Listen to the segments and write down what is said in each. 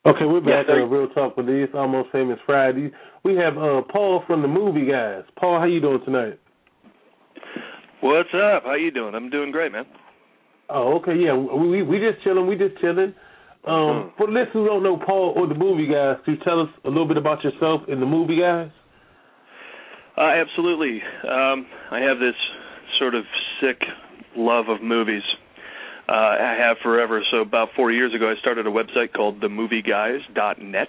Okay, we're Yes, back sir. on Real Talk with this Almost Famous Friday. We have Paul from the Movie Guys. Paul, how you doing tonight? What's up? How you doing? I'm doing great, man. Oh, okay, yeah. We just chilling. For listeners who don't know Paul or the Movie Guys, could you tell us a little bit about yourself and the Movie Guys? Absolutely. I have this sort of sick love of movies. I have forever. So about 4 years ago, I started a website called themovieguys.net,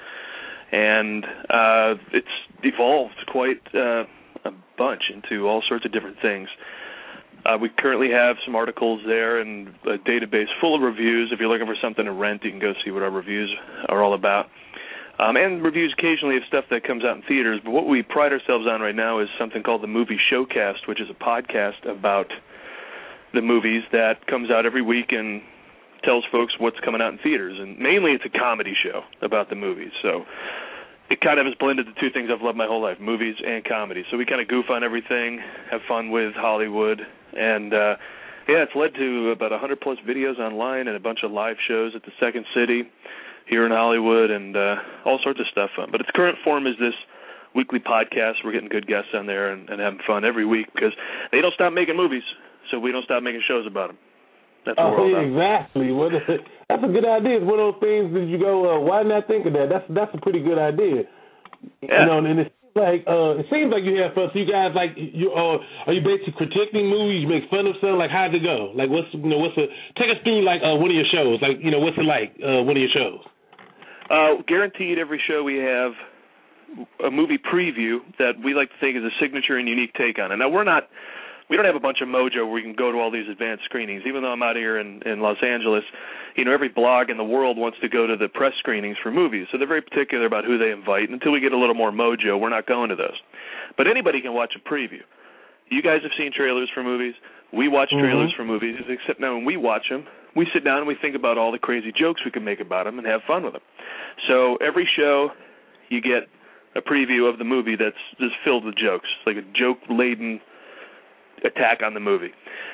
and it's evolved quite a bunch into all sorts of different things. We currently have some articles there and a database full of reviews. If you're looking for something to rent, you can go see what our reviews are all about. And reviews occasionally of stuff that comes out in theaters. But what we pride ourselves on right now is something called the Movie Showcast, which is a podcast about the movies that comes out every week and tells folks what's coming out in theaters. And mainly it's a comedy show about the movies. So it kind of has blended the two things I've loved my whole life, movies and comedy. So we kind of goof on everything, have fun with Hollywood. And, it's led to about 100-plus videos online and a bunch of live shows at the Second City here in Hollywood and all sorts of stuff. But its current form is this weekly podcast. We're getting good guests on there and having fun every week because they don't stop making movies, so we don't stop making shows about them. That's what we're all about. Exactly. That's a good idea. It's one of those things that you go, why didn't I think of that? That's a pretty good idea. Yeah. And it seems like you have fun. So you guys are you basically critiquing movies? You make fun of something? Like, how'd it go? Like, take us through one of your shows. Like, what's it like? One of your shows. Guaranteed every show we have a movie preview that we like to think is a signature and unique take on it. Now, we don't have a bunch of mojo where we can go to all these advanced screenings. Even though I'm out here in Los Angeles, every blog in the world wants to go to the press screenings for movies. So they're very particular about who they invite. Until we get a little more mojo, we're not going to those. But anybody can watch a preview. You guys have seen trailers for movies. We watch trailers for movies, except now when we watch them, we sit down and we think about all the crazy jokes we can make about them and have fun with them. So every show, you get a preview of the movie that's just filled with jokes, like a joke-laden attack on the movie.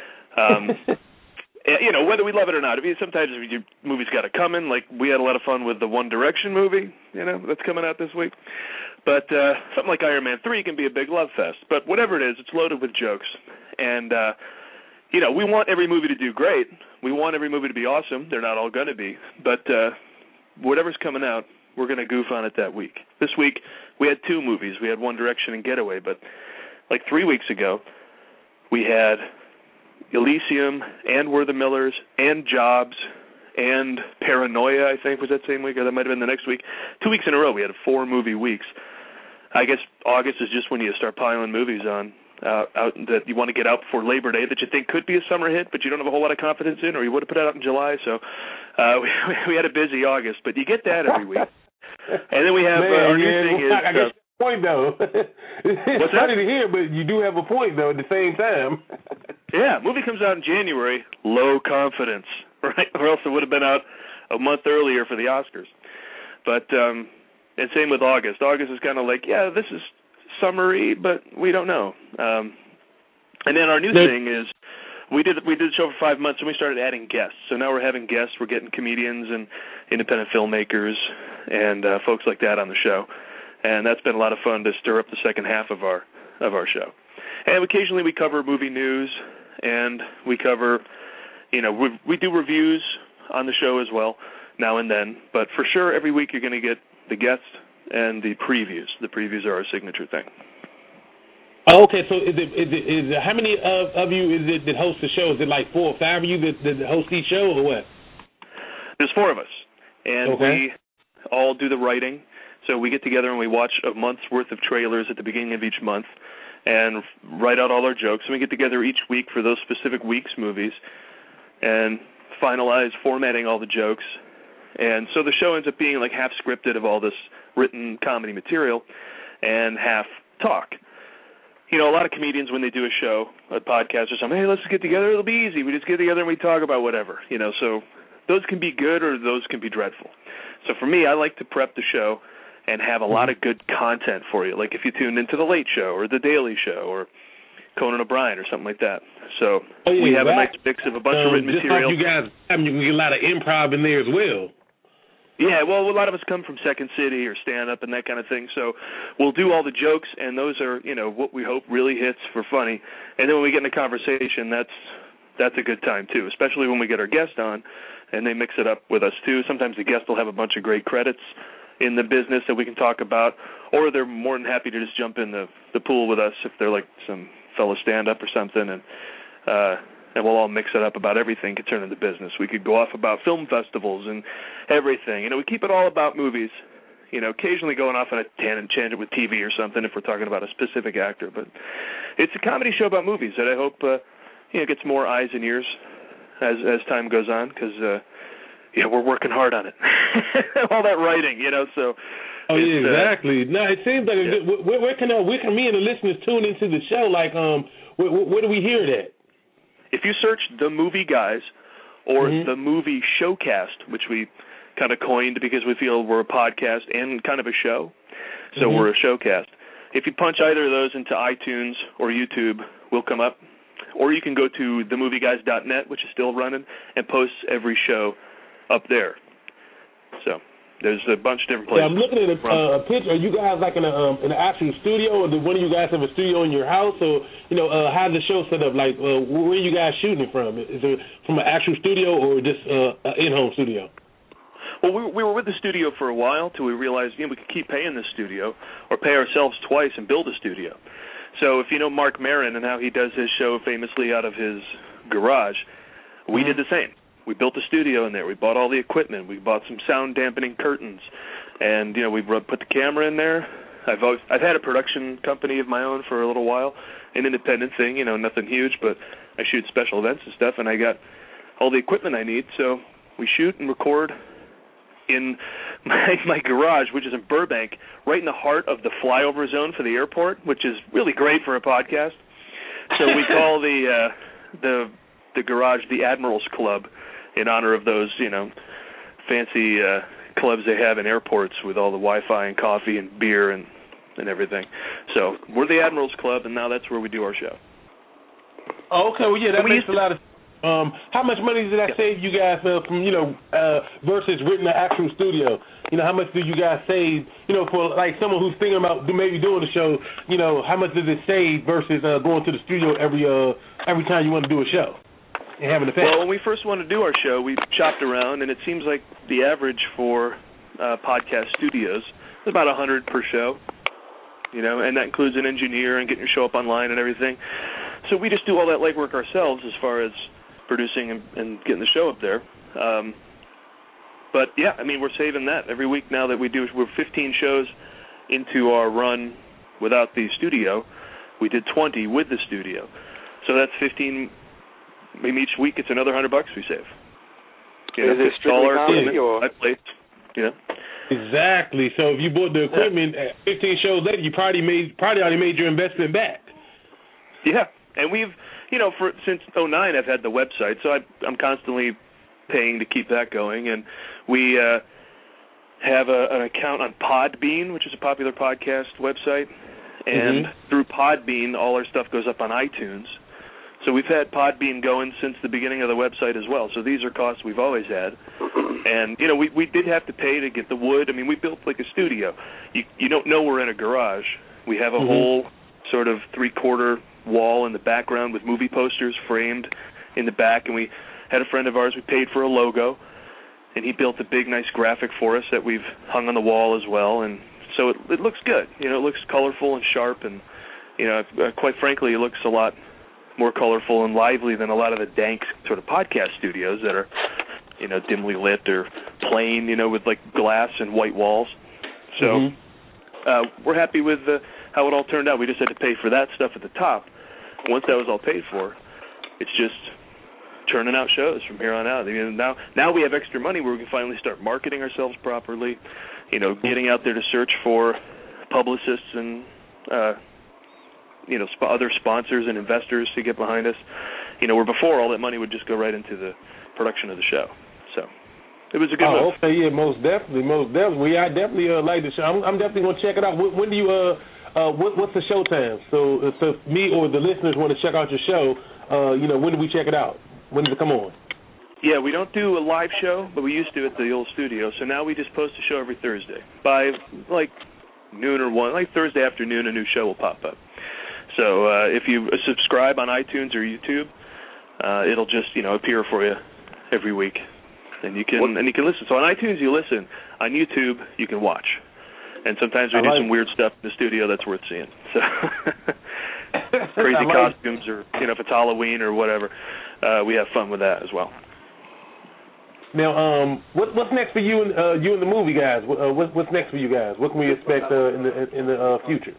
Whether we love it or not. Sometimes your movie's got it coming. Like, we had a lot of fun with the One Direction movie, that's coming out this week. But something like Iron Man 3 can be a big love fest. But whatever it is, it's loaded with jokes. And, we want every movie to do great. We want every movie to be awesome. They're not all going to be. But whatever's coming out, we're going to goof on it that week. This week, we had two movies. We had One Direction and Getaway. But like 3 weeks ago, we had Elysium and We're the Millers and Jobs and Paranoia, I think, was that same week, or that might have been the next week. 2 weeks in a row, we had 4 movie weeks. I guess August is just when you start piling movies on out that you want to get out before Labor Day that you think could be a summer hit, but you don't have a whole lot of confidence in, or you would have put it out in July. So we had a busy August, but you get that every week. And then we have our new thing is... I guess point though. It's funny to hear, but you do have a point though at the same time. Yeah, movie comes out in January, low confidence, right? Or else it would have been out a month earlier for the Oscars. But and same with August. August is kind of like, yeah, this is summery, but we don't know. And then our new thing is we did the show for 5 months and we started adding guests. So now we're having guests. We're getting comedians and independent filmmakers and folks like that on the show. And that's been a lot of fun to stir up the second half of our show. And occasionally we cover movie news, and we cover, we do reviews on the show as well now and then. But for sure, every week you're going to get the guests and the previews. The previews are our signature thing. Oh, okay, so is it how many of you is it that host the show? Is it like 4 or 5 of you that host each show, or what? There's 4 of us, and we all do the writing. So we get together and we watch a month's worth of trailers at the beginning of each month and write out all our jokes. And we get together each week for those specific week's movies and finalize formatting all the jokes. And so the show ends up being like half scripted of all this written comedy material and half talk. A lot of comedians, when they do a show, a podcast or something, hey, let's get together, it'll be easy. We just get together and we talk about whatever, So those can be good or those can be dreadful. So for me, I like to prep the show and have a lot of good content for you. Like if you tuned into The Late Show or The Daily Show or Conan O'Brien or something like that. So we have a nice mix of a bunch of written just material. Like you guys, you can get a lot of improv in there as well. Yeah, well, a lot of us come from Second City or stand-up and that kind of thing, so we'll do all the jokes, and those are, what we hope really hits for funny. And then when we get in a conversation, that's a good time, too, especially when we get our guest on, and they mix it up with us, too. Sometimes the guest will have a bunch of great credits in the business that we can talk about, or they're more than happy to just jump in the pool with us if they're like some fellow stand-up or something, and we'll all mix it up about everything concerning the business. We could go off about film festivals and everything. We keep it all about movies, occasionally going off on a tangent with TV or something if we're talking about a specific actor. But it's a comedy show about movies that I hope gets more eyes and ears as time goes on, because we're working hard on it. All that writing, so. Oh, yeah, exactly. No, it seems like a good, where can me and the listeners tune into the show? Like, where do we hear it at? If you search The Movie Guys or The Movie Showcast, which we kind of coined because we feel we're a podcast and kind of a show, so we're a showcast. If you punch either of those into iTunes or YouTube, we'll come up. Or you can go to themovieguys.net, which is still running, and posts every show up there. So there's a bunch of different places. Yeah, I'm looking at a picture. Are you guys like in an actual studio, or do one of you guys have a studio in your house, or how's the show set up? Like, where are you guys shooting it from? Is it from an actual studio or just an in-home studio? Well, we were with the studio for a while till we realized we could keep paying the studio or pay ourselves twice and build a studio. So if you know Mark Maron and how he does his show famously out of his garage, we did the same. We built a studio in there. We bought all the equipment. We bought some sound dampening curtains, and we put the camera in there. I've had a production company of my own for a little while, an independent thing, nothing huge, but I shoot special events and stuff, and I got all the equipment I need. So we shoot and record in my garage, which is in Burbank, right in the heart of the flyover zone for the airport, which is really great for a podcast. So we call the garage the Admirals Club, in honor of those, fancy clubs they have in airports with all the Wi-Fi and coffee and beer and everything. So we're the Admirals Club, and now that's where we do our show. Oh, okay. Well, yeah, that makes a lot of. How much money did that save you guys from versus renting an actual studio? How much do you guys save? For like someone who's thinking about maybe doing the show. How much does it save versus going to the studio every time you want to do a show and having the pay? Well, when we first wanted to do our show, we shopped around, and it seems like the average for podcast studios is about $100 per show. And that includes an engineer and getting your show up online and everything. So we just do all that legwork ourselves as far as producing and getting the show up there. But, yeah, we're saving that every week now that we're 15 shows into our run without the studio. We did 20 with the studio. So that's 15. Maybe each week it's another $100 we save. Is it strictly comedy or? Exactly. So if you bought the equipment 15 shows later, you probably already made your investment back. Yeah, and we've since 2009 I've had the website, so I'm constantly paying to keep that going, and we have an account on Podbean, which is a popular podcast website, and through Podbean all our stuff goes up on iTunes. So we've had Podbean going since the beginning of the website as well. So these are costs we've always had. And, we did have to pay to get the wood. We built like a studio. You don't know we're in a garage. We have a whole sort of 3/4 wall in the background with movie posters framed in the back. And we had a friend of ours, we paid for a logo, and he built a big, nice graphic for us that we've hung on the wall as well. And so it looks good. It looks colorful and sharp. And, quite frankly, it looks a lot more colorful and lively than a lot of the dank sort of podcast studios that are, dimly lit or plain, with like glass and white walls. So we're happy with how it all turned out. We just had to pay for that stuff at the top. Once that was all paid for, it's just churning out shows from here on out. Now we have extra money where we can finally start marketing ourselves properly, getting out there to search for publicists and other sponsors and investors to get behind us. Where before all that money would just go right into the production of the show. So it was a good move. Okay, yeah, most definitely. I definitely like the show. I'm definitely going to check it out. When do you what's the show time? So if me or the listeners want to check out your show, when do we check it out? When does it come on? Yeah, we don't do a live show, but we used to at the old studio. So now we just post a show every Thursday by like noon or 1. Like Thursday afternoon, a new show will pop up. So if you subscribe on iTunes or YouTube, it'll just appear for you every week, and you can listen. So on iTunes you listen, on YouTube you can watch, and sometimes we do some weird stuff in the studio that's worth seeing. So crazy costumes, or if it's Halloween or whatever, we have fun with that as well. Now, what's next for you and the movie guys? What's next for you guys? What can we expect in the future?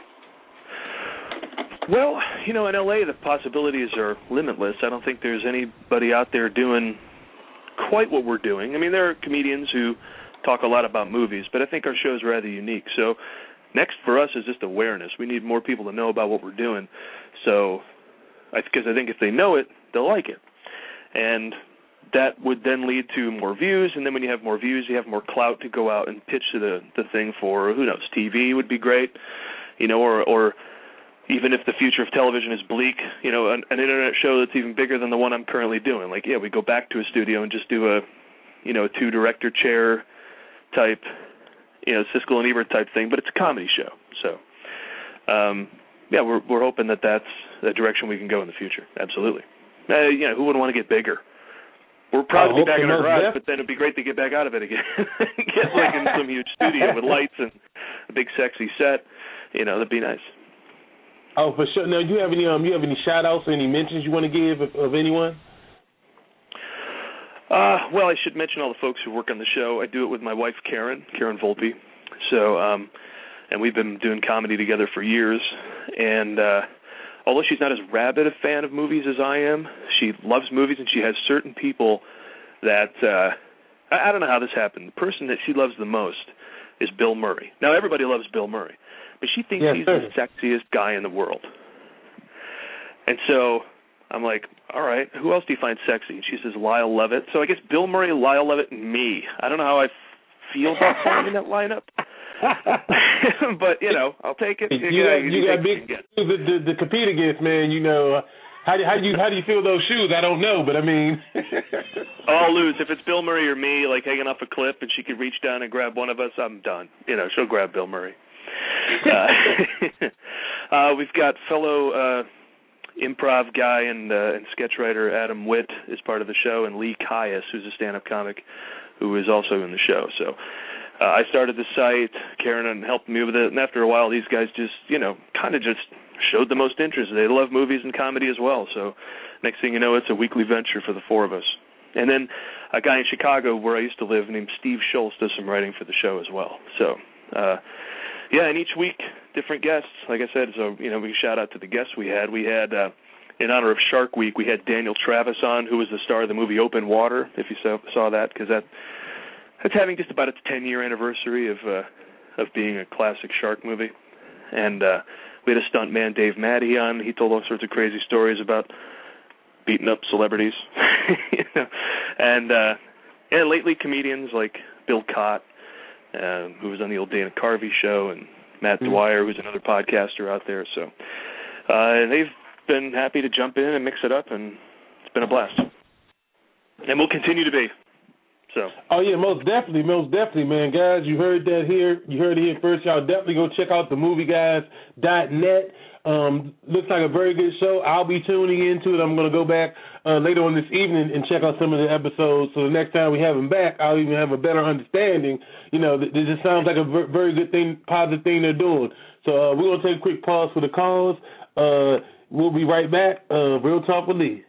Well, in LA the possibilities are limitless. I don't think there's anybody out there doing quite what we're doing. I mean, there are comedians who talk a lot about movies, but I think our show is rather unique. So next for us is just awareness. We need more people to know about what we're doing. So, because I think if they know it, they'll like it. And that would then lead to more views, and then when you have more views, you have more clout to go out and pitch to the thing for, who knows, TV would be great, or even if the future of television is bleak, an internet show that's even bigger than the one I'm currently doing. Like, we go back to a studio and just do a 2-director chair type, Siskel and Ebert type thing, but it's a comedy show. So, we're hoping that that's the direction we can go in the future. Absolutely. Who wouldn't want to get bigger? We're proud to be back in our garage, but then it'd be great to get back out of it again. Get like in some huge studio with lights and a big sexy set. That'd be nice. Oh, for sure. Now, do you have any shout outs or any mentions you want to give of anyone? Well, I should mention all the folks who work on the show. I do it with my wife, Karen Volpe. So, and we've been doing comedy together for years. And although she's not as rabid a fan of movies as I am, she loves movies, and she has certain people that, I don't know how this happened. The person that she loves the most is Bill Murray. Now, everybody loves Bill Murray, but she thinks he's the sexiest guy in the world. And so I'm like, all right, who else do you find sexy? And she says Lyle Lovett. So I guess Bill Murray, Lyle Lovett, and me. I don't know how I feel about finding that lineup. But, I'll take it. You got big to compete against, man. How do you feel those shoes? I don't know, but I mean. I'll lose. If it's Bill Murray or me, like hanging off a cliff, and she could reach down and grab one of us, I'm done. She'll grab Bill Murray. We've got fellow improv guy and sketch writer Adam Witt is part of the show, and Lee Caius, who's a stand-up comic, who is also in the show. So I started the site. Karen helped me with it, and after a while, these guys just, kind of just showed the most interest. They love movies and comedy as well. So next thing you know, it's a weekly venture for the four of us. And then a guy in Chicago, where I used to live, named Steve Schultz, does some writing for the show as well. So, and each week, different guests. Like I said, so, we shout out to the guests we had. We had, in honor of Shark Week, we had Daniel Travis on, who was the star of the movie Open Water, if you saw that, because that's having just about its 10-year anniversary of being a classic shark movie. And we had a stuntman, Dave Matty, on. He told all sorts of crazy stories about beating up celebrities. And lately comedians like Bill Cott, who was on the old Dana Carvey show, and Matt Dwyer, who's another podcaster out there. So they've been happy to jump in and mix it up, and it's been a blast. And we'll continue to be. So. Oh, yeah, most definitely, man. Guys, you heard that here. You heard it here first. Y'all definitely go check out themovieguys.net. Looks like a very good show. I'll be tuning into it. I'm going to go back later on this evening and check out some of the episodes. So the next time we have them back, I'll even have a better understanding. This just sounds like a very good thing, positive thing they're doing. So we're going to take a quick pause for the calls. We'll be right back. Real Talk with Lee.